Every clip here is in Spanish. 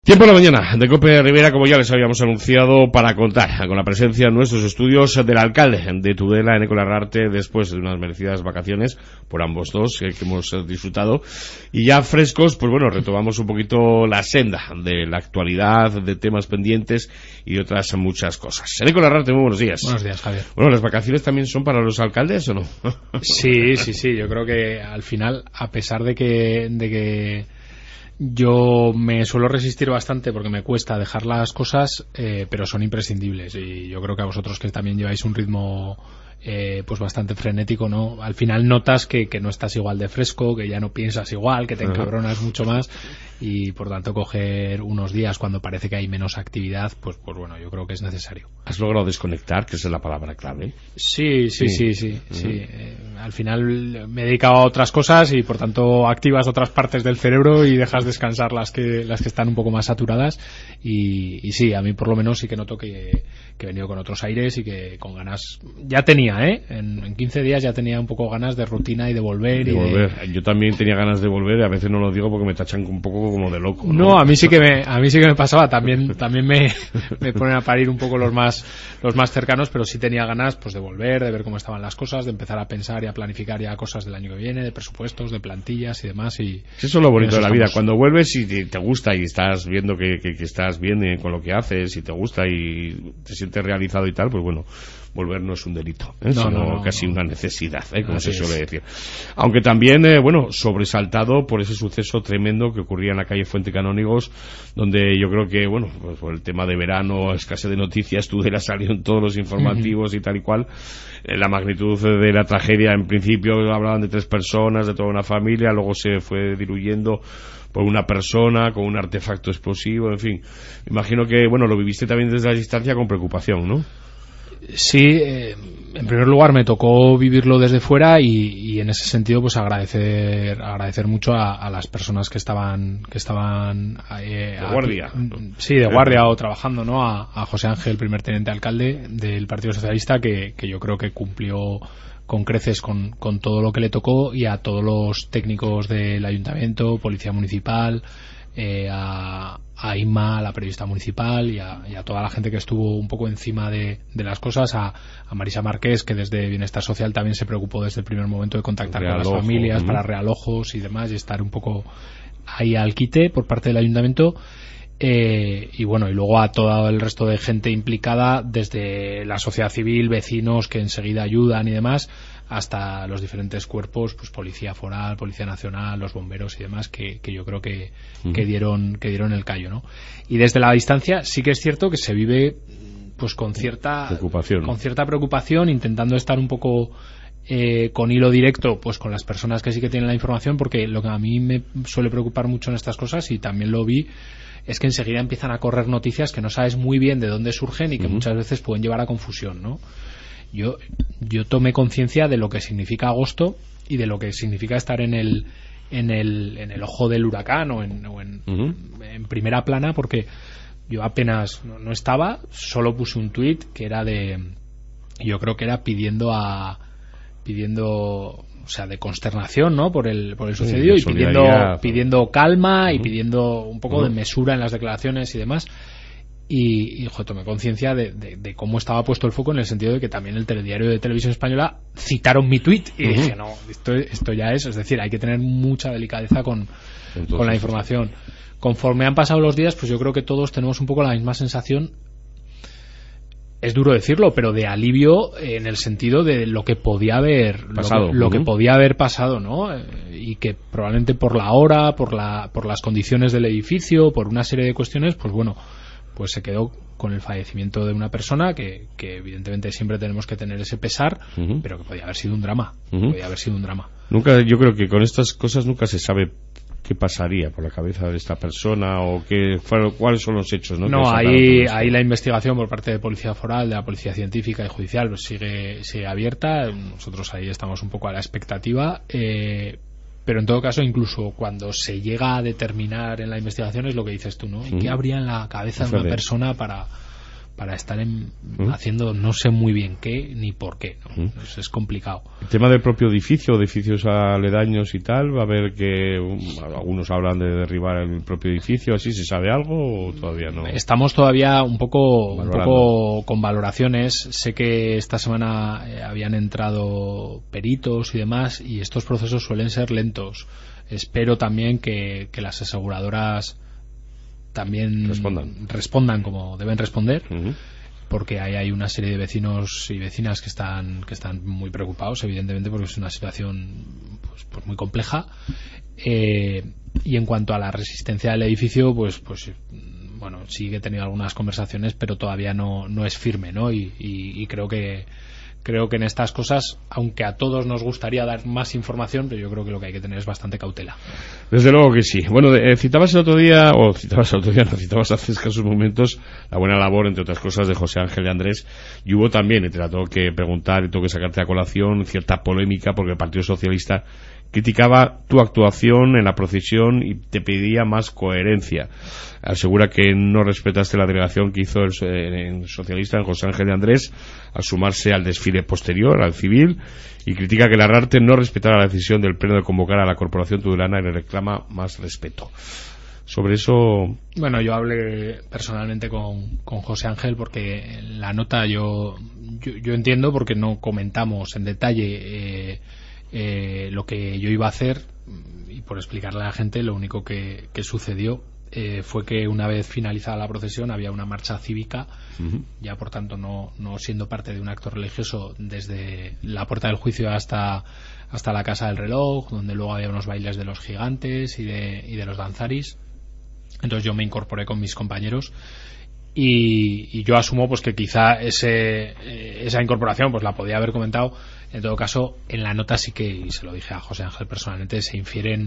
Tiempo de la mañana de COPE Rivera, como ya les habíamos anunciado, para contar con la presencia en nuestros estudios del alcalde de Tudela, Eneko Larraarte, después de unas merecidas vacaciones por ambos dos que hemos disfrutado, y ya frescos, pues bueno, retomamos un poquito la senda de la actualidad, de temas pendientes y de otras muchas cosas. Eneko Larraarte, muy buenos días. Buenos días, Javier. Bueno, ¿las vacaciones también son para los alcaldes o no? Sí, yo creo que al final, a pesar de que yo me suelo resistir bastante porque me cuesta dejar las cosas, pero son imprescindibles, y yo creo que a vosotros que también lleváis un ritmo pues bastante frenético, ¿no? Al final notas que no estás igual de fresco, que ya no piensas igual, que te encabronas mucho más, y por tanto coger unos días cuando parece que hay menos actividad, pues bueno, yo creo que es necesario. ¿Has logrado desconectar, que esa es la palabra clave? Sí. Al final me he dedicado a otras cosas y por tanto activas otras partes del cerebro y dejas descansar las que están un poco más saturadas, y sí, a mí por lo menos sí que noto que he venido con otros aires y que con ganas ya tenía, en 15 días ya tenía un poco ganas de rutina y de volver. Yo también tenía ganas de volver, y a veces no lo digo porque me tachan un poco como de loco, ¿no? No, a mí sí que me pasaba, también me ponen a parir un poco los más cercanos, pero sí tenía ganas pues de volver, de ver cómo estaban las cosas, de empezar a pensar y a planificar ya cosas del año que viene, de presupuestos, de plantillas y demás. Y eso es lo bonito de la vida, cuando vuelves y te gusta y estás viendo que estás bien con lo que haces y te gusta y te sientes realizado y tal, pues bueno, volver no es un delito, sino casi una necesidad, como se suele decir. Aunque también, sobresaltado por ese suceso tremendo que ocurría en la calle Fuente Canónigos, donde yo creo que, pues por el tema de verano, escasez de noticias, Tudela salió en todos los informativos y tal y cual. La magnitud de la tragedia, en principio hablaban de 3 personas, de toda una familia, luego se fue diluyendo por una persona con un artefacto explosivo, en fin. Me imagino que, lo viviste también desde la distancia con preocupación, ¿no? Sí, en primer lugar me tocó vivirlo desde fuera y en ese sentido pues agradecer mucho a las personas que estaban de guardia. Sí, de guardia o trabajando, ¿no? A José Ángel, primer teniente alcalde del Partido Socialista, que yo creo que cumplió con creces con todo lo que le tocó, y a todos los técnicos del ayuntamiento, policía municipal, a Inma, la periodista municipal, y a toda la gente que estuvo un poco encima de las cosas, a Marisa Márquez, que desde Bienestar Social también se preocupó desde el primer momento de contactar con las familias para realojos y demás, y estar un poco ahí al quite por parte del ayuntamiento. Y luego a todo el resto de gente implicada, desde la sociedad civil, vecinos que enseguida ayudan y demás, hasta los diferentes cuerpos, pues policía foral, policía nacional, los bomberos y demás, que yo creo que dieron el callo, ¿no? Y desde la distancia sí que es cierto que se vive pues con cierta preocupación, intentando estar un poco con hilo directo pues con las personas que sí que tienen la información, porque lo que a mí me suele preocupar mucho en estas cosas, y también lo vi, es que enseguida empiezan a correr noticias que no sabes muy bien de dónde surgen y que muchas veces pueden llevar a confusión, ¿no? Yo tomé conciencia de lo que significa agosto y de lo que significa estar en el ojo del huracán o en primera plana, porque yo apenas no estaba, solo puse un tuit que era yo creo que era pidiendo o sea, de consternación, ¿no? por el sucedido, y pidiendo calma y pidiendo un poco de mesura en las declaraciones y demás. Y tomé conciencia de cómo estaba puesto el foco, en el sentido de que también el Telediario de Televisión Española citaron mi tuit, y dije, no, esto ya es decir, hay que tener mucha delicadeza con la información. Conforme han pasado los días, pues yo creo que todos tenemos un poco la misma sensación, es duro decirlo, pero de alivio, en el sentido de lo que podía haber pasado, que podía haber pasado, ¿no? Y que probablemente por la hora, por las condiciones del edificio, por una serie de cuestiones, pues pues se quedó con el fallecimiento de una persona que evidentemente siempre tenemos que tener ese pesar, pero que podía haber sido un drama. Nunca, yo creo que con estas cosas nunca se sabe qué pasaría por la cabeza de esta persona o cuáles son los hechos, ¿no? No, ahí la investigación por parte de Policía Foral, de la Policía Científica y Judicial, pues sigue abierta. Nosotros ahí estamos un poco a la expectativa, pero en todo caso, incluso cuando se llega a determinar en la investigación, es lo que dices tú, ¿no? ¿Y qué habría en la cabeza de una persona estar haciendo no sé muy bien qué ni por qué, ¿no? Es complicado. El tema del propio edificio, edificios aledaños y tal, va a haber que algunos hablan de derribar el propio edificio, ¿así se sabe algo o todavía no? Estamos todavía un poco con valoraciones. Sé que esta semana habían entrado peritos y demás, y estos procesos suelen ser lentos. Espero también que las aseguradoras también respondan como deben responder, porque ahí hay una serie de vecinos y vecinas que están muy preocupados, evidentemente, porque es una situación pues muy compleja. Y en cuanto a la resistencia del edificio, pues bueno, sí que he tenido algunas conversaciones, pero todavía no es firme, ¿no? Y creo que en estas cosas, aunque a todos nos gustaría dar más información, pero yo creo que lo que hay que tener es bastante cautela. Desde luego que sí. Bueno, citabas hace escasos momentos la buena labor, entre otras cosas, de José Ángel de Andrés, y hubo también, y te la tengo que preguntar y tengo que sacarte a colación, cierta polémica porque el Partido Socialista criticaba tu actuación en la procesión y te pedía más coherencia. Asegura que no respetaste la delegación que hizo el socialista José Ángel de Andrés al sumarse al desfile posterior, al civil, y critica que Larrarte no respetara la decisión del Pleno de convocar a la Corporación Tudelana y le reclama más respeto. Sobre eso... Bueno, yo hablé personalmente con José Ángel, porque en la nota yo entiendo, porque no comentamos en detalle lo que yo iba a hacer, y por explicarle a la gente, lo único que sucedió fue que una vez finalizada la procesión había una marcha cívica, ya por tanto no siendo parte de un acto religioso, desde la Puerta del Juicio hasta la Casa del Reloj, donde luego había unos bailes de los gigantes y de los danzaris. Entonces yo me incorporé con mis compañeros, y yo asumo pues que quizá esa incorporación pues la podía haber comentado. En todo caso, en la nota sí que, y se lo dije a José Ángel personalmente, se infieren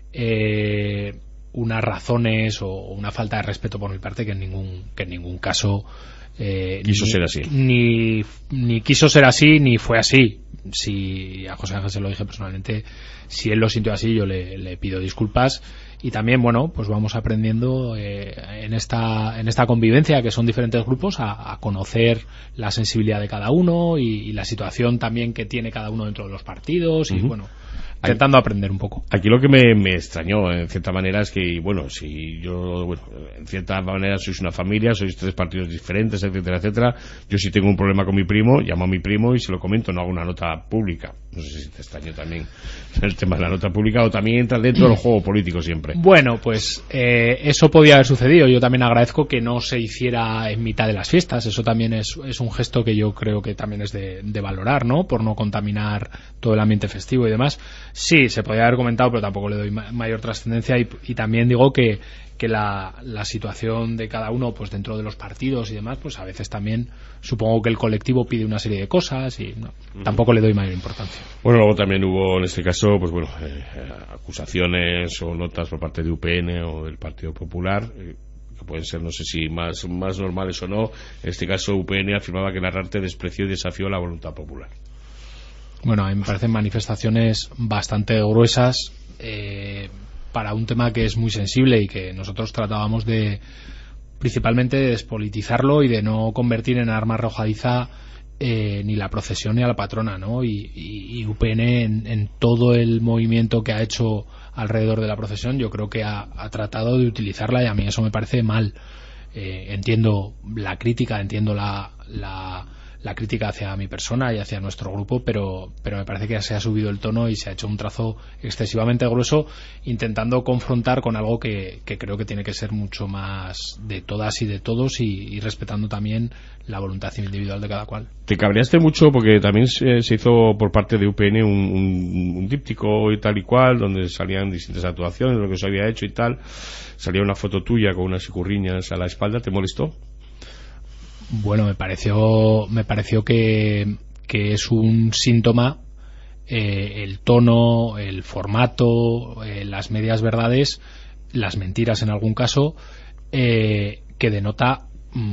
unas razones o una falta de respeto por mi parte que en ningún caso quiso ser así. Ni quiso ser así, ni fue así. Si a José Ángel se lo dije personalmente, si él lo sintió así, yo le pido disculpas. Y también, bueno, pues vamos aprendiendo en esta convivencia, que son diferentes grupos, a conocer la sensibilidad de cada uno y la situación también que tiene cada uno dentro de los partidos, y bueno, intentando aprender un poco. Aquí lo que me extrañó, en cierta manera, es que, bueno, si yo, en cierta manera sois una familia, sois 3 partidos diferentes, etcétera, etcétera. Yo, si tengo un problema con mi primo, llamo a mi primo y se lo comento, no hago una nota pública. No sé si te extrañó también el tema de la nota pública, o también entra dentro del juego político siempre. Bueno, pues eso podía haber sucedido. Yo también agradezco que no se hiciera en mitad de las fiestas. Eso también es un gesto que yo creo que también es de valorar, ¿no? Por no contaminar todo el ambiente festivo y demás. Sí, se podía haber comentado, pero tampoco le doy mayor trascendencia, y también digo que la situación de cada uno, pues dentro de los partidos y demás, pues a veces también supongo que el colectivo pide una serie de cosas y tampoco le doy mayor importancia. Bueno, luego también hubo en este caso, pues bueno, acusaciones o notas por parte de UPN o del Partido Popular, que pueden ser, no sé si más normales o no. En este caso UPN afirmaba que Larrarte despreció y desafió la voluntad popular. Bueno, a mí me parecen manifestaciones bastante gruesas para un tema que es muy sensible y que nosotros tratábamos principalmente de despolitizarlo y de no convertir en arma arrojadiza ni la procesión ni a la patrona, ¿no? Y UPN en todo el movimiento que ha hecho alrededor de la procesión, yo creo que ha tratado de utilizarla, y a mí eso me parece mal. Entiendo la crítica, entiendo la crítica hacia mi persona y hacia nuestro grupo, pero me parece que se ha subido el tono y se ha hecho un trazo excesivamente grueso, intentando confrontar con algo que creo que tiene que ser mucho más de todas y de todos, y respetando también la voluntad individual de cada cual. Te cabreaste mucho porque también se hizo por parte de UPN un díptico y tal y cual, donde salían distintas actuaciones de lo que se había hecho y tal. Salía una foto tuya con unas icurriñas a la espalda. ¿Te molestó? Bueno, me pareció que es un síntoma, el tono, el formato, las medias verdades, las mentiras en algún caso, que denota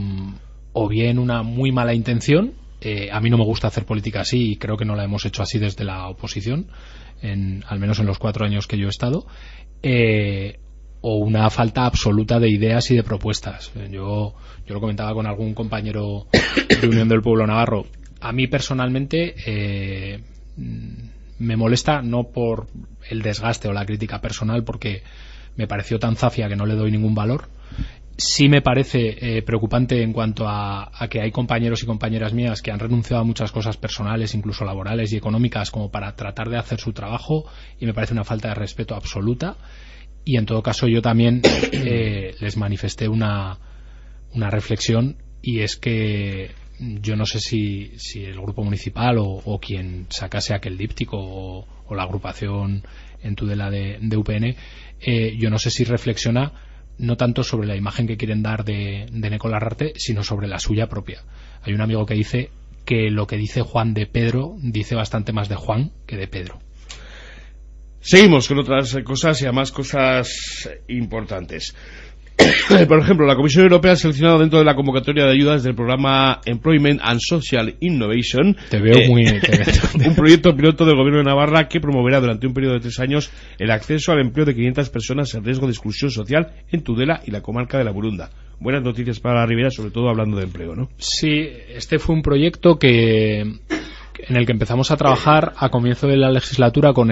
o bien una muy mala intención. A mí no me gusta hacer política así, y creo que no la hemos hecho así desde la oposición, al menos en los 4 años que yo he estado, o una falta absoluta de ideas y de propuestas. Yo lo comentaba con algún compañero de Unión del Pueblo Navarro. A mí personalmente me molesta, no por el desgaste o la crítica personal, porque me pareció tan zafia que no le doy ningún valor. Sí me parece preocupante en cuanto a que hay compañeros y compañeras mías que han renunciado a muchas cosas personales, incluso laborales y económicas, como para tratar de hacer su trabajo, y me parece una falta de respeto absoluta. Y en todo caso yo también les manifesté una reflexión, y es que yo no sé si el grupo municipal o quien sacase aquel díptico o la agrupación en Tudela de UPN, yo no sé si reflexiona no tanto sobre la imagen que quieren dar de Eneko Larrarte, sino sobre la suya propia. Hay un amigo que dice que lo que dice Juan de Pedro dice bastante más de Juan que de Pedro. Seguimos con otras cosas, y además cosas importantes. Por ejemplo, la Comisión Europea ha seleccionado dentro de la convocatoria de ayudas del programa Employment and Social Innovation un proyecto piloto del Gobierno de Navarra que promoverá durante un periodo de 3 años el acceso al empleo de 500 personas en riesgo de exclusión social en Tudela y la comarca de la Burunda. Buenas noticias para la Ribera, sobre todo hablando de empleo, ¿no? Sí, este fue un proyecto en el que empezamos a trabajar a comienzo de la legislatura con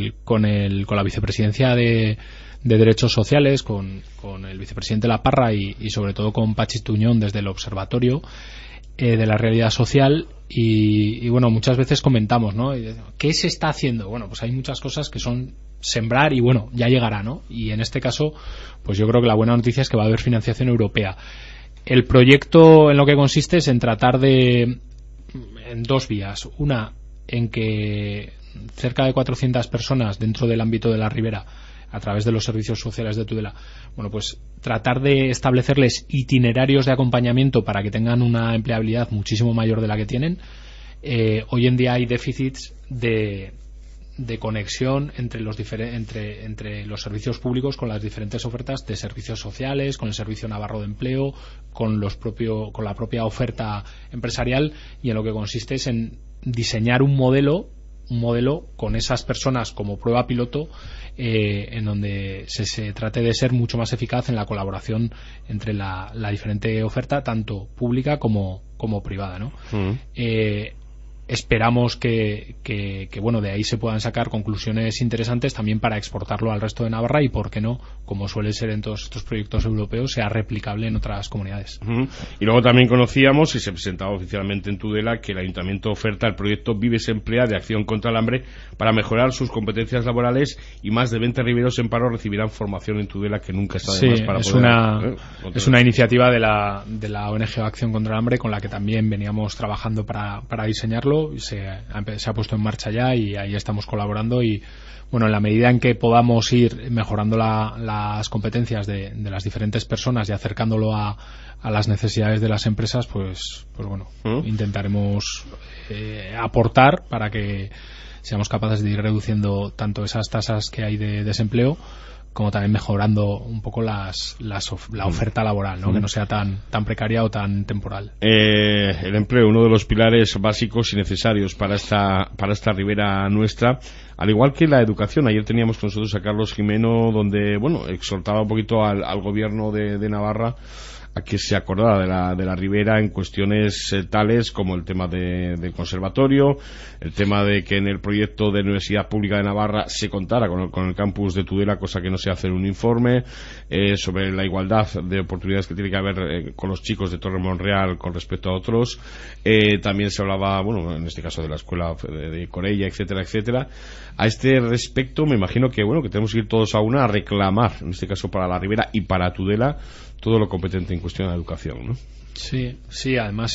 la vicepresidencia de Derechos Sociales, con el vicepresidente La Parra y sobre todo con Pachi Tuñón desde el Observatorio de la Realidad Social, y bueno, muchas veces comentamos, ¿no? ¿Qué se está haciendo? Bueno, pues hay muchas cosas que son sembrar, y bueno, ya llegará, ¿no? Y en este caso, pues yo creo que la buena noticia es que va a haber financiación europea. El proyecto en lo que consiste es en tratar en 2 vías. Una, en que cerca de 400 personas dentro del ámbito de la Ribera, a través de los servicios sociales de Tudela, bueno, pues tratar de establecerles itinerarios de acompañamiento para que tengan una empleabilidad muchísimo mayor de la que tienen. Hoy en día hay déficits de conexión entre los servicios públicos con las diferentes ofertas de servicios sociales, con el Servicio Navarro de Empleo, con la propia oferta empresarial, y en lo que consiste es en diseñar un modelo con esas personas como prueba piloto, en donde se trate de ser mucho más eficaz en la colaboración entre la diferente oferta, tanto pública como privada, ¿no? Esperamos que bueno, de ahí se puedan sacar conclusiones interesantes también para exportarlo al resto de Navarra, y por qué no, como suele ser en todos estos proyectos europeos, sea replicable en otras comunidades. Y luego también conocíamos, y se presentaba oficialmente en Tudela, que el Ayuntamiento oferta el proyecto Vives Emplea de Acción contra el Hambre para mejorar sus competencias laborales, y más de 20 riberos en paro recibirán formación en Tudela, que nunca está de más para es una iniciativa de la ONG Acción contra el Hambre, con la que también veníamos trabajando para diseñarlo. Se ha puesto en marcha ya, y ahí estamos colaborando, y bueno, en la medida en que podamos ir mejorando las competencias de las diferentes personas y acercándolo a las necesidades de las empresas, pues bueno, intentaremos aportar para que seamos capaces de ir reduciendo tanto esas tasas que hay de desempleo, como también mejorando un poco la oferta laboral, ¿no? Que no sea tan precaria o tan temporal. El empleo, uno de los pilares básicos y necesarios para esta ribera nuestra, al igual que la educación. Ayer teníamos con nosotros a Carlos Jimeno, donde bueno, exhortaba un poquito al gobierno de Navarra a que se acordara de la ribera en cuestiones tales como el tema del conservatorio, el tema de que en el proyecto de Universidad Pública de Navarra se contara con el campus de Tudela, cosa que no se hace en un informe, sobre la igualdad de oportunidades que tiene que haber con los chicos de Torre Monreal con respecto a otros. También se hablaba, bueno, en este caso de la escuela de Corella, etcétera, etcétera. A este respecto, me imagino que bueno, que tenemos que ir todos a una a reclamar, en este caso para la ribera y para Tudela, todo lo competente en cuestión de educación, ¿no? Sí, además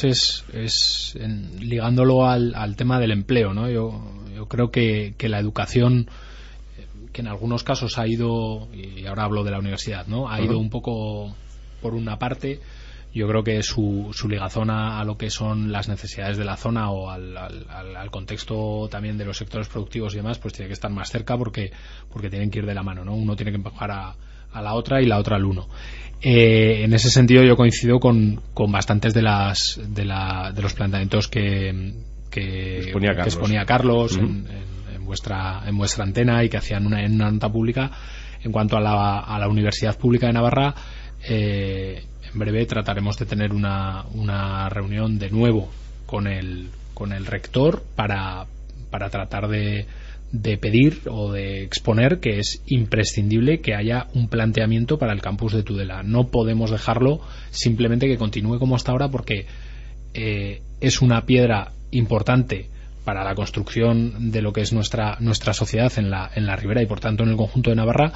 es ligándolo al tema del empleo, ¿no? Yo creo que la educación, que en algunos casos ha ido, y ahora hablo de la universidad, ¿no? Ha ido un poco por una parte. Yo creo que su ligazón a lo que son las necesidades de la zona, o al contexto también de los sectores productivos y demás, pues tiene que estar más cerca, porque tienen que ir de la mano, ¿no? Uno tiene que empujar a la otra y la otra al uno. En ese sentido yo coincido con bastantes de los planteamientos que exponía Carlos en vuestra antena, y que hacían en una nota pública, En cuanto a la Universidad Pública de Navarra, en breve trataremos de tener una reunión de nuevo con el rector para tratar de pedir o de exponer que es imprescindible que haya un planteamiento para el campus de Tudela. No podemos dejarlo simplemente que continúe como hasta ahora, porque es una piedra importante para la construcción de lo que es nuestra sociedad en la Ribera y por tanto en el conjunto de Navarra,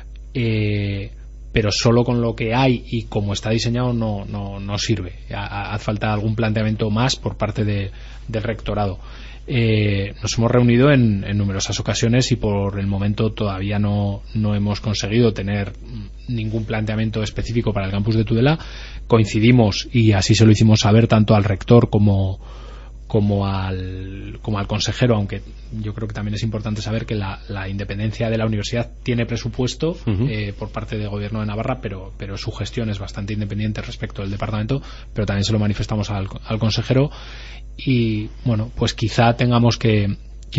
pero solo con lo que hay y como está diseñado no sirve. Hace falta algún planteamiento más por parte del rectorado. Nos hemos reunido en numerosas ocasiones y por el momento todavía no hemos conseguido tener ningún planteamiento específico para el campus de Tudela. Coincidimos, y así se lo hicimos saber tanto al rector como al consejero, aunque yo creo que también es importante saber que la independencia de la universidad tiene presupuesto por parte del gobierno de Navarra, pero su gestión es bastante independiente respecto del departamento, pero también se lo manifestamos al consejero. Y bueno, pues quizá tengamos que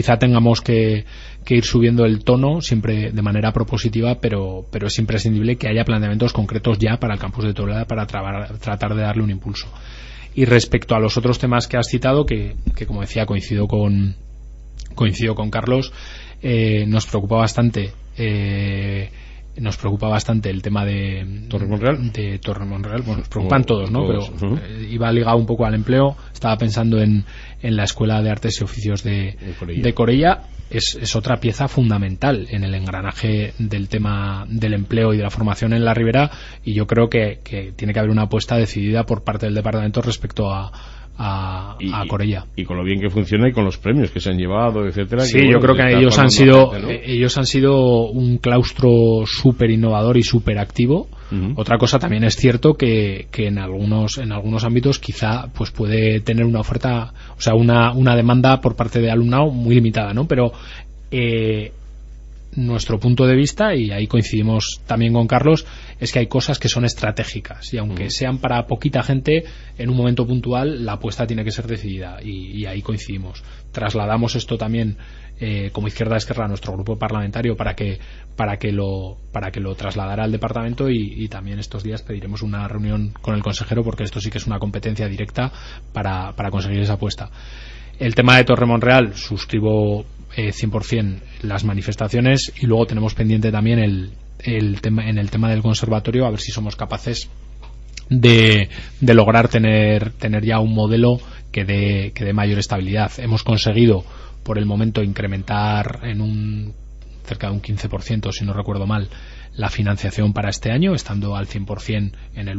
ir subiendo el tono siempre de manera propositiva, pero es imprescindible que haya planteamientos concretos ya para el campus de Tudela para tratar de darle un impulso. Y respecto a los otros temas que has citado, que como decía coincido con Carlos, nos preocupa bastante el tema de Torremonreal. Bueno, nos preocupan todos, ¿no? Pero iba ligado un poco al empleo. Estaba pensando en la Escuela de Artes y Oficios de Corella. Es otra pieza fundamental en el engranaje del tema del empleo y de la formación en la Ribera, y yo creo que tiene que haber una apuesta decidida por parte del departamento respecto a Corella. Y con lo bien que funciona y con los premios que se han llevado, etcétera. Sí, que, yo creo que ellos han sido un claustro súper innovador y súper activo. Otra cosa también es cierto que en algunos ámbitos quizá pues puede tener una oferta, o sea, una demanda por parte de alumnado muy limitada, ¿no? Pero nuestro punto de vista, y ahí coincidimos también con Carlos, es que hay cosas que son estratégicas y aunque sean para poquita gente, en un momento puntual la apuesta tiene que ser decidida, y ahí coincidimos. Trasladamos esto también como Izquierda Esquerra a nuestro grupo parlamentario para que lo trasladara al departamento, y también estos días pediremos una reunión con el consejero, porque esto sí que es una competencia directa para conseguir esa apuesta. El tema de Torremonreal, suscribo 100% las manifestaciones, y luego tenemos pendiente también el tema del conservatorio, a ver si somos capaces de lograr tener ya un modelo que dé mayor estabilidad. Hemos conseguido por el momento incrementar en cerca de un 15%, si no recuerdo mal, la financiación para este año, estando al 100% en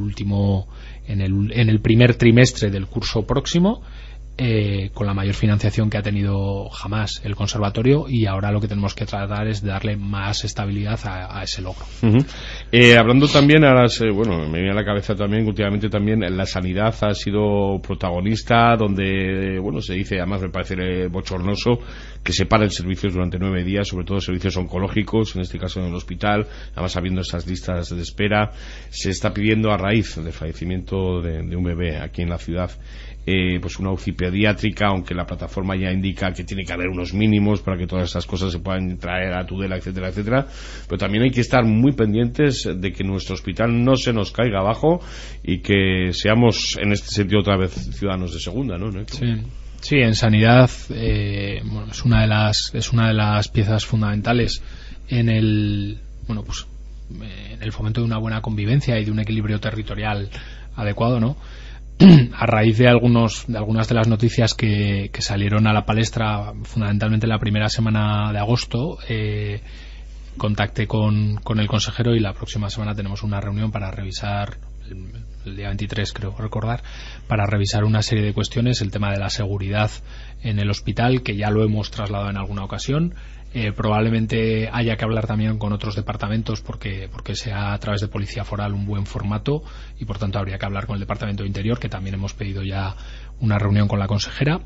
el primer trimestre del curso próximo, con la mayor financiación que ha tenido jamás el conservatorio, y ahora lo que tenemos que tratar es de darle más estabilidad a ese logro. Hablando también, me viene a la cabeza también que últimamente también la sanidad ha sido protagonista, donde se dice, además me parece bochornoso, que se paren servicios durante 9 días, sobre todo servicios oncológicos, en este caso en el hospital, además habiendo esas listas de espera. Se está pidiendo, a raíz del fallecimiento de un bebé aquí en la ciudad, pues una UCI pediátrica, aunque la plataforma ya indica que tiene que haber unos mínimos para que todas esas cosas se puedan traer a Tudela, etcétera, etcétera. Pero también hay que estar muy pendientes de que nuestro hospital no se nos caiga abajo y que seamos en este sentido otra vez ciudadanos de segunda, ¿no? Sí, en sanidad es una de las piezas fundamentales en el fomento de una buena convivencia y de un equilibrio territorial adecuado, ¿no? A raíz de algunas de las noticias que salieron a la palestra, fundamentalmente la primera semana de agosto, contacté con el consejero, y la próxima semana tenemos una reunión para revisar, el día 23 creo recordar, para revisar una serie de cuestiones, el tema de la seguridad en el hospital, que ya lo hemos trasladado en alguna ocasión. Probablemente haya que hablar también con otros departamentos porque sea a través de Policía Foral un buen formato, y por tanto habría que hablar con el Departamento de Interior, que también hemos pedido ya una reunión con la consejera.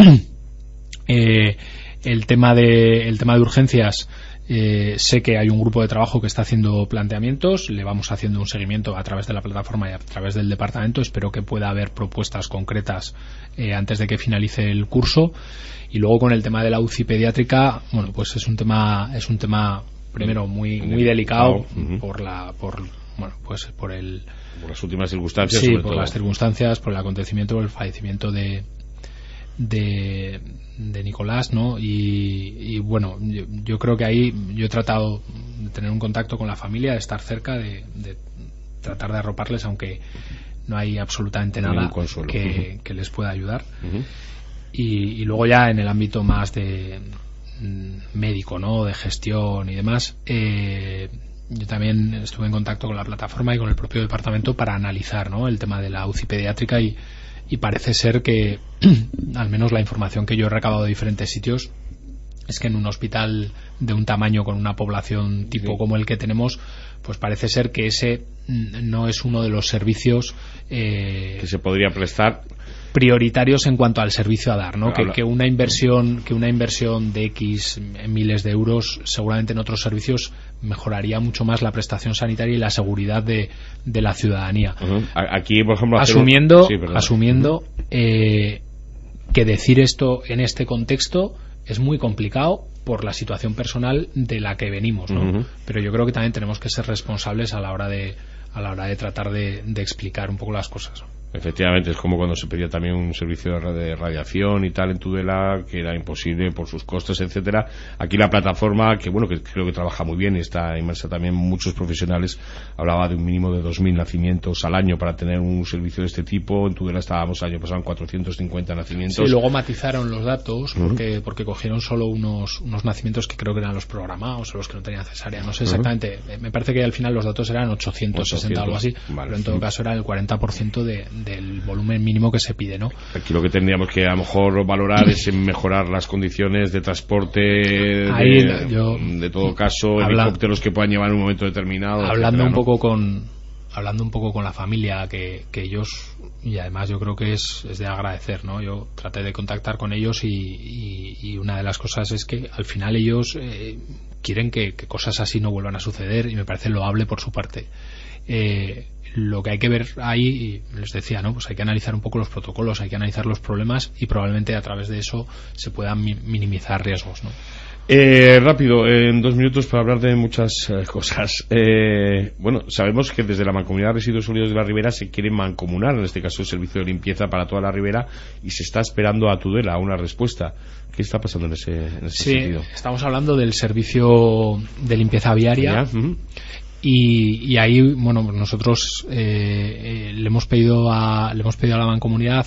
El tema de urgencias, sé que hay un grupo de trabajo que está haciendo planteamientos, le vamos haciendo un seguimiento a través de la plataforma y a través del departamento. Espero que pueda haber propuestas concretas antes de que finalice el curso. Y luego con el tema de la UCI pediátrica, pues es un tema primero muy delicado por las últimas circunstancias, sí, sobre por todo. las circunstancias, por el acontecimiento, por el fallecimiento de Nicolás, ¿no? Y bueno, yo creo que ahí yo he tratado de tener un contacto con la familia, de estar cerca, de tratar de arroparles, aunque no hay absolutamente nada que les pueda ayudar. Y luego ya en el ámbito más de médico, ¿no? De gestión y demás, yo también estuve en contacto con la plataforma y con el propio departamento para analizar, ¿no? El tema de la UCI pediátrica y parece ser que al menos la información que yo he recabado de diferentes sitios es que en un hospital de un tamaño con una población tipo como el que tenemos, pues parece ser que ese no es uno de los servicios que se podría prestar prioritarios en cuanto al servicio a dar, ¿no? Que una inversión de X miles de euros seguramente en otros servicios mejoraría mucho más la prestación sanitaria y la seguridad de la ciudadanía. Aquí, por ejemplo, asumiendo que decir esto en este contexto es muy complicado por la situación personal de la que venimos, ¿no? Pero yo creo que también tenemos que ser responsables a la hora de tratar de explicar un poco las cosas, ¿no? Efectivamente, es como cuando se pedía también un servicio de radiación y tal en Tudela, que era imposible por sus costes, etcétera. Aquí la plataforma, que bueno, que creo que trabaja muy bien y está inmersa también muchos profesionales, hablaba de un mínimo de 2.000 nacimientos al año para tener un servicio de este tipo. En Tudela estábamos el año pasado en 450 nacimientos. Sí, luego matizaron los datos porque cogieron solo unos nacimientos que creo que eran los programados o los que no tenían cesárea. No sé exactamente. Me parece que al final los datos eran 860 o algo así, vale. Pero en todo caso era el 40% del volumen mínimo que se pide, ¿no? Aquí lo que tendríamos que a lo mejor valorar es en mejorar las condiciones de transporte, de todo caso, helicópteros que puedan llevar en un momento determinado. Hablando un poco con la familia, que ellos, y además yo creo que es de agradecer, ¿no? Yo traté de contactar con ellos y una de las cosas es que al final ellos quieren que cosas así no vuelvan a suceder y me parece loable por su parte. Lo que hay que ver ahí, les decía, ¿no? Pues hay que analizar un poco los protocolos, hay que analizar los problemas y probablemente a través de eso se puedan minimizar riesgos, ¿no? Rápido, en 2 minutos para hablar de muchas cosas. Bueno, sabemos que desde la Mancomunidad de Residuos Sólidos de la Ribera se quiere mancomunar, en este caso el servicio de limpieza para toda la Ribera, y se está esperando a Tudela una respuesta. ¿Qué está pasando en ese sentido? Estamos hablando del servicio de limpieza viaria. Y ahí, bueno, nosotros le hemos pedido a la Mancomunidad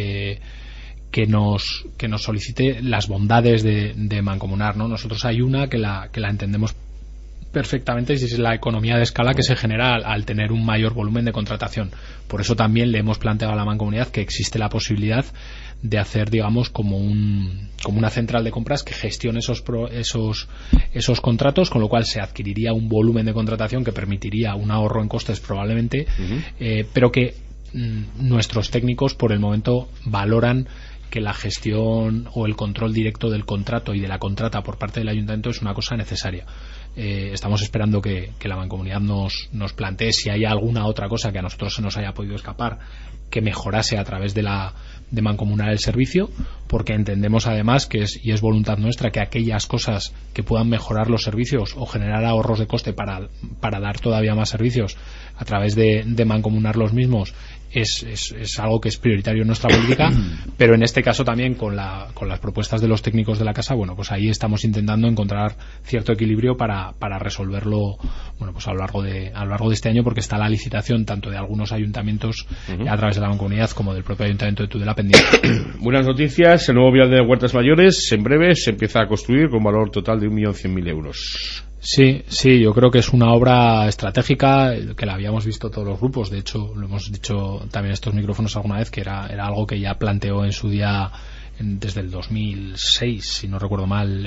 que nos solicite las bondades de mancomunar, ¿no? Nosotros hay una que la entendemos perfectamente, y es la economía de escala que se genera al tener un mayor volumen de contratación. Por eso también le hemos planteado a la Mancomunidad que existe la posibilidad de hacer, digamos, como una central de compras que gestione esos contratos, con lo cual se adquiriría un volumen de contratación que permitiría un ahorro en costes probablemente, pero que nuestros técnicos por el momento valoran que la gestión o el control directo del contrato y de la contrata por parte del ayuntamiento es una cosa necesaria. Estamos esperando que la Mancomunidad nos plantee si hay alguna otra cosa que a nosotros se nos haya podido escapar que mejorase a través de mancomunar el servicio, porque entendemos además que es voluntad nuestra que aquellas cosas que puedan mejorar los servicios o generar ahorros de coste para dar todavía más servicios a través de mancomunar los mismos es algo que es prioritario en nuestra política, pero en este caso también con las propuestas de los técnicos de la casa, bueno, pues ahí estamos intentando encontrar cierto equilibrio para resolverlo, bueno, pues a lo largo de este año, porque está la licitación tanto de algunos ayuntamientos a través de la Mancomunidad como del propio Ayuntamiento de Tudela pendiente. Buenas noticias, el nuevo vial de Huertas Mayores en breve se empieza a construir con valor total de 1.100.000 euros. Sí, yo creo que es una obra estratégica que la habíamos visto todos los grupos. De hecho, lo hemos dicho también estos micrófonos alguna vez, que era algo que ya planteó en su día desde el 2006, si no recuerdo mal,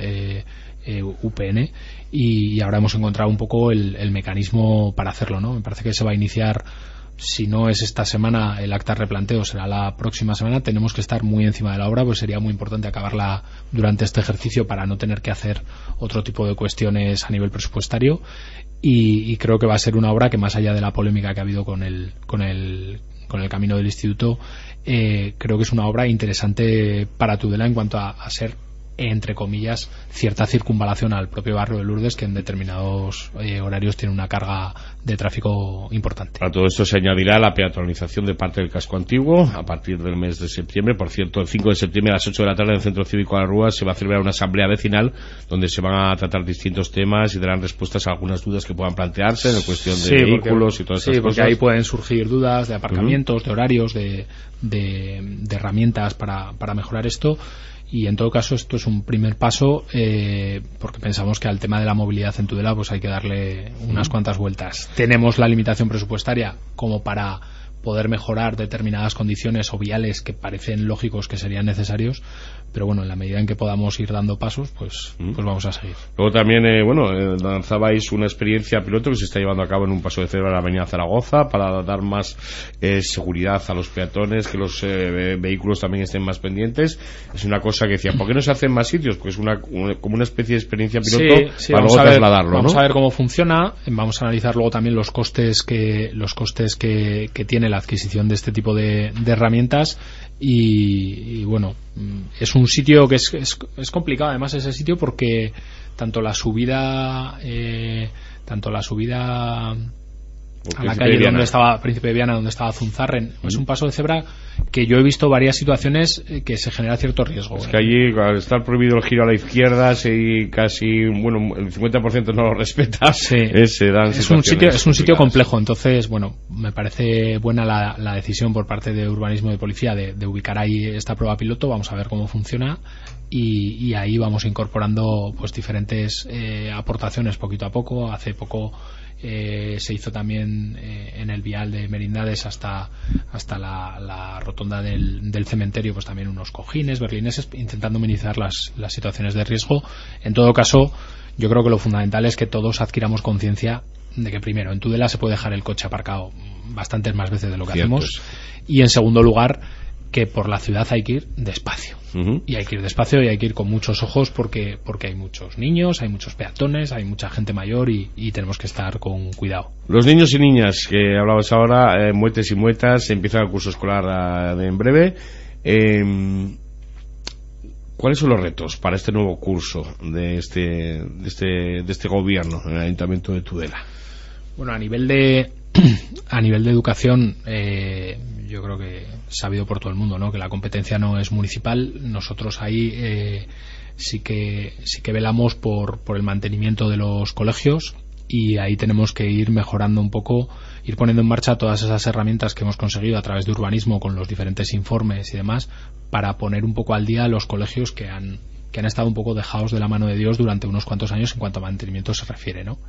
UPN, y ahora hemos encontrado un poco el mecanismo para hacerlo, ¿no? Me parece que se va a iniciar, si no es esta semana, el acta de replanteo será la próxima semana. Tenemos que estar muy encima de la obra, pues sería muy importante acabarla durante este ejercicio para no tener que hacer otro tipo de cuestiones a nivel presupuestario, y creo que va a ser una obra que, más allá de la polémica que ha habido con el camino del instituto, creo que es una obra interesante para Tudela en cuanto a ser entre comillas, cierta circunvalación al propio barrio de Lourdes, que en determinados horarios tiene una carga de tráfico importante. A todo esto se añadirá la peatonalización de parte del casco antiguo a partir del mes de septiembre. Por cierto, el 5 de septiembre a las 8 de la tarde en el Centro Cívico de la Rúa se va a celebrar una asamblea vecinal donde se van a tratar distintos temas y darán respuestas a algunas dudas que puedan plantearse en cuestión de vehículos y todas esas cosas. Sí, porque ahí pueden surgir dudas de aparcamientos, de horarios, de herramientas para mejorar esto. Y en todo caso esto es un primer paso, porque pensamos que al tema de la movilidad en Tudela pues hay que darle unas cuantas vueltas. Tenemos la limitación presupuestaria como para poder mejorar determinadas condiciones o viales que parecen lógicos que serían necesarios, pero bueno, en la medida en que podamos ir dando pasos, pues vamos a seguir. Luego también, lanzabais una experiencia piloto que se está llevando a cabo en un paso de cebra en la avenida Zaragoza para dar más seguridad a los peatones, que los vehículos también estén más pendientes. Es una cosa que decía, ¿por qué no se hace en más sitios? Pues como una especie de experiencia piloto para luego trasladarlo, vamos a ver cómo funciona, vamos a analizar luego también los costes que tiene la adquisición de este tipo de herramientas y bueno, es un sitio que es complicado además ese sitio, porque tanto la subida a la calle donde estaba Príncipe de Viana, donde estaba Zunzarren, es un paso de cebra que yo he visto varias situaciones que se genera cierto riesgo. Es que allí, al estar prohibido el giro a la izquierda, si casi, el 50% no lo respeta, se dan situaciones. Es un sitio complejo, entonces, bueno, me parece buena la decisión por parte de Urbanismo y de Policía de ubicar ahí esta prueba piloto. Vamos a ver cómo funciona y ahí vamos incorporando pues diferentes aportaciones poquito a poco. Hace poco se hizo también en el vial de Merindades hasta la rotonda del cementerio, pues también unos cojines berlineses, intentando minimizar las situaciones de riesgo. En todo caso, yo creo que lo fundamental es que todos adquiramos conciencia de que, primero, en Tudela se puede dejar el coche aparcado bastantes más veces de lo que hacemos, y en segundo lugar, que por la ciudad hay que ir despacio. Y hay que ir despacio y hay que ir con muchos ojos porque hay muchos niños, hay muchos peatones, hay mucha gente mayor y tenemos que estar con cuidado. Los niños y niñas que hablabas ahora, muetes y muetas, empieza el curso escolar en breve. ¿Cuáles son los retos para este nuevo curso de este gobierno en el Ayuntamiento de Tudela? Bueno, a nivel de educación, yo creo que sabido por todo el mundo, ¿no?, que la competencia no es municipal. Nosotros ahí sí que velamos por el mantenimiento de los colegios, y ahí tenemos que ir mejorando un poco, ir poniendo en marcha todas esas herramientas que hemos conseguido a través de urbanismo con los diferentes informes y demás, para poner un poco al día los colegios que han estado un poco dejados de la mano de Dios durante unos cuantos años en cuanto a mantenimiento se refiere, ¿no?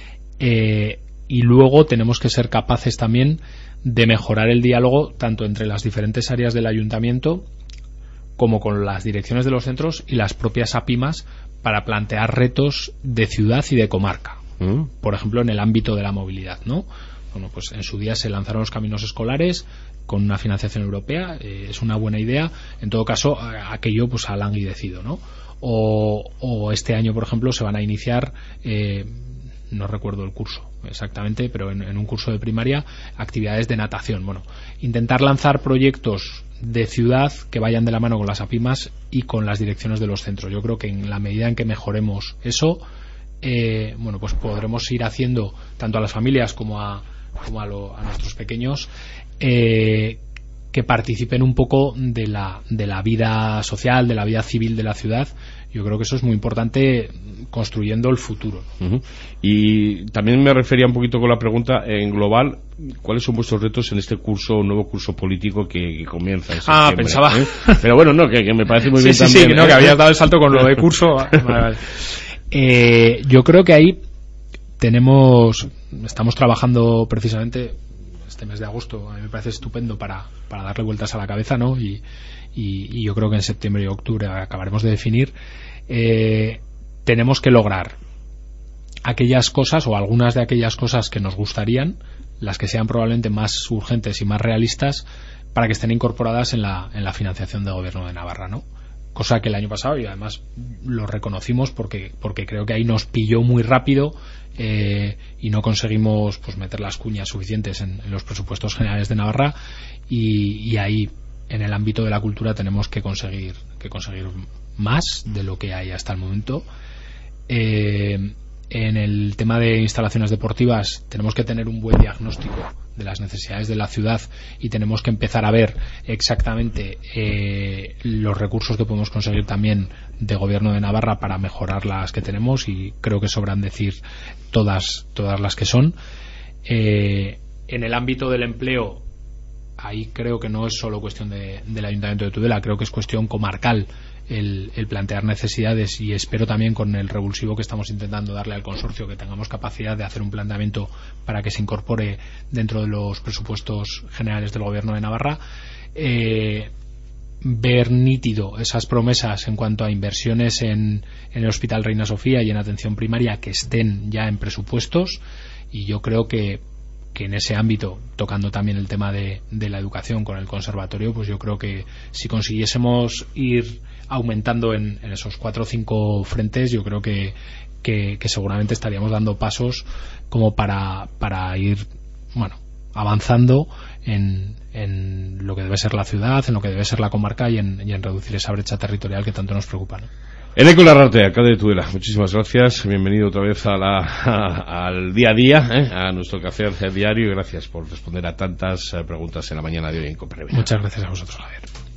Y luego tenemos que ser capaces también de mejorar el diálogo tanto entre las diferentes áreas del ayuntamiento como con las direcciones de los centros y las propias APIMAS para plantear retos de ciudad y de comarca. Por ejemplo, en el ámbito de la movilidad, ¿no? Bueno, pues en su día se lanzaron los caminos escolares con una financiación europea, es una buena idea. En todo caso, aquello pues ha languidecido, ¿no? O este año, por ejemplo, se van a iniciar, no recuerdo el curso exactamente, pero en un curso de primaria, actividades de natación. Bueno, intentar lanzar proyectos de ciudad que vayan de la mano con las APIMAS y con las direcciones de los centros. Yo creo que en la medida en que mejoremos eso, bueno, pues podremos ir haciendo tanto a las familias como a nuestros pequeños que participen un poco de la vida social, de la vida civil de la ciudad. Yo creo que eso es muy importante construyendo el futuro. Y también me refería un poquito con la pregunta en global, ¿cuáles son vuestros retos en este curso, nuevo curso político que comienza en septiembre? Pensaba. Pero bueno, no, que me parece muy bien también. Sí, no, que habías dado el salto con lo de curso. Vale. Yo creo que ahí estamos trabajando precisamente este mes de agosto. A mí me parece estupendo para darle vueltas a la cabeza, ¿no? Y yo creo que en septiembre y octubre acabaremos de definir. Tenemos que lograr aquellas cosas o algunas de aquellas cosas que nos gustarían, las que sean probablemente más urgentes y más realistas, para que estén incorporadas en la financiación del Gobierno de Navarra, ¿no? Cosa que el año pasado, y además lo reconocimos porque creo que ahí nos pilló muy rápido y no conseguimos pues meter las cuñas suficientes en los presupuestos generales de Navarra, y ahí en el ámbito de la cultura tenemos que conseguir más de lo que hay hasta el momento. En el tema de instalaciones deportivas tenemos que tener un buen diagnóstico de las necesidades de la ciudad y tenemos que empezar a ver exactamente los recursos que podemos conseguir también de Gobierno de Navarra para mejorar las que tenemos, y creo que sobran decir todas las que son. En el ámbito del empleo, ahí creo que no es solo cuestión del Ayuntamiento de Tudela, creo que es cuestión comarcal el plantear necesidades, y espero también, con el revulsivo que estamos intentando darle al consorcio, que tengamos capacidad de hacer un planteamiento para que se incorpore dentro de los presupuestos generales del Gobierno de Navarra. Ver nítido esas promesas en cuanto a inversiones en el Hospital Reina Sofía y en atención primaria que estén ya en presupuestos, y yo creo que en ese ámbito, tocando también el tema de la educación con el conservatorio, pues yo creo que si consiguiésemos ir aumentando en esos 4 o 5 frentes, yo creo que seguramente estaríamos dando pasos como para ir avanzando en lo que debe ser la ciudad, en lo que debe ser la comarca, y en reducir esa brecha territorial que tanto nos preocupa, ¿no? Eneco Larraute, alcalde de Tudela, muchísimas gracias, bienvenido otra vez al día a día, a nuestro quehacer diario, y gracias por responder a tantas preguntas en la mañana de hoy en COPE. Muchas gracias a vosotros, Javier.